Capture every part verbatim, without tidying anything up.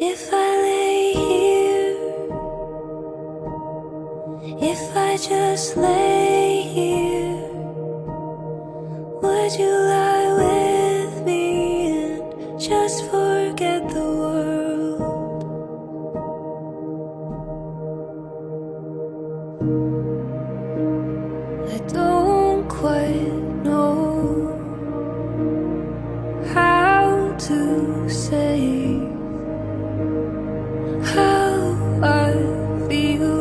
If I lay here, if I just lay here, would you lie with me and just forget the world? I don't quite know how to say how I feel.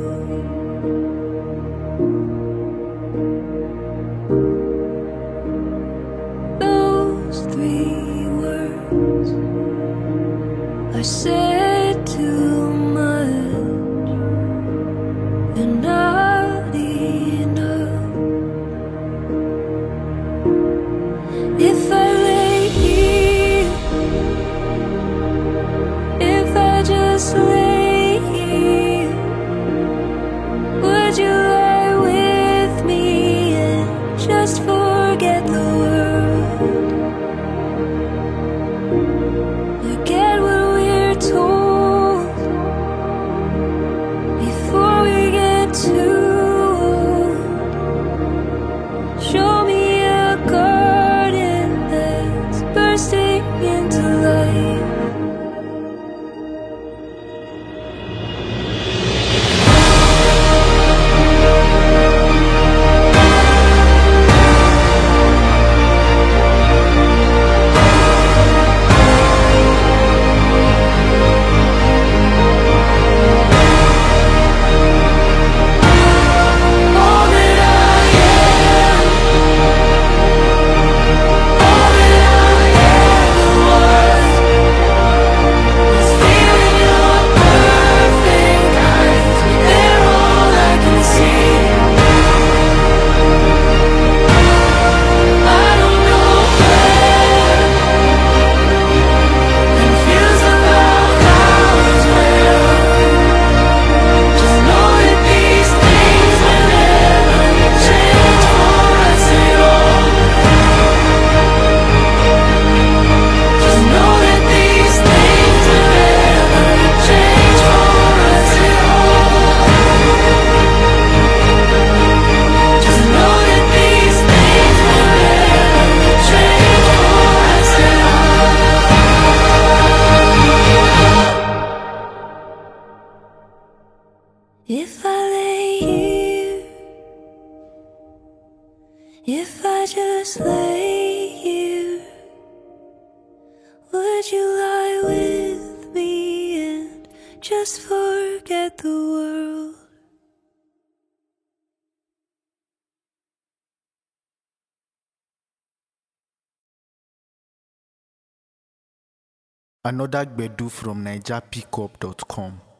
Those three words are said too much and not enough. If I lay here, if I just lay here, would you lie with me and just forget the world? Forget what we're told before we get too old. Show me a garden that's bursting into life. If I lay here, if I just lay here, would you lie with me and just forget the world? Another Gbedu from Niger Pickup dot com.